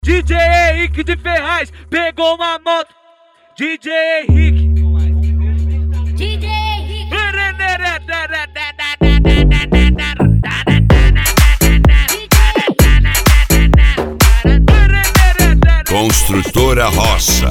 DJ Henrique de Ferraz pegou uma moto. DJ Henrique. DJ Henrique. Construtora Roça.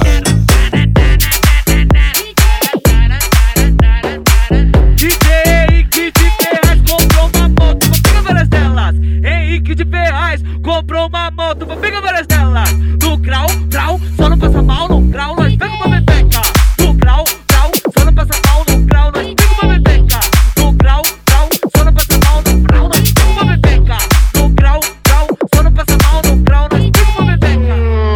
DJ Henrique de Ferraz comprou uma moto. Vou pegar várias delas. Henrique de Ferraz comprou uma moto. Vou pegar várias delas. No grau, só não passa mal. No grau, nós pega uma bebeca. No grau, só não passa mal. No grau, nós pega uma bebeca. No grau, só não passa mal. No grau, nós pega uma bebeca. No grau, só não passa mal. No grau, nós pega uma bebeca.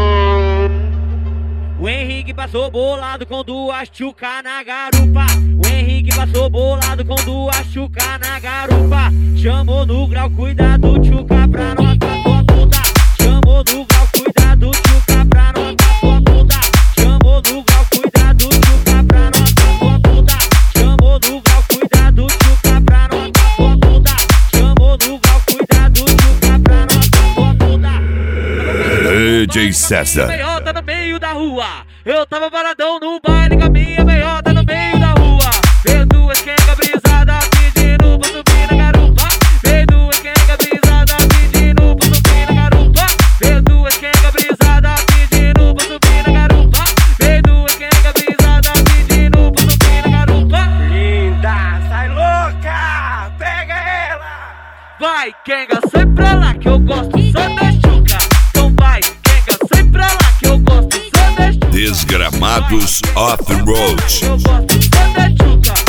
O Henrique passou bolado com duas tchuca na garupa. O Henrique passou bolado com duas tchuca na garupa. Chamou no grau, cuidado, tchuca pra nota tua puta. Chamou no grau, cuidado, tchuca pra nota tua puta. Chamou no grau, cuidado, tchuca pra nota tua puta. Chamou no grau, cuidado, tchuca pra nota tua puta. Chamou no grau, cuidado, tchuca pra nota tua puta. DJ César. Meiota no meio da rua. Eu tava paradão no baile com a minha meiota no meio da rua. Veio duas quenga brisada pedindo pra subir na garupa. Veio duas quenga brisada pedindo pra subir na garupa. Veio duas quenga brisada pedindo pra subir na garupa. Veio duas quenga brisada pedindo pra subir na garupa. Linda, sai louca, pega ela. Vai, quenga, sai pra lá que eu gosto só da chuca. Então vai, quenga, sai pra lá que eu gosto só da chuca. Desgramados Off-Road. Eu gosto só da chuca.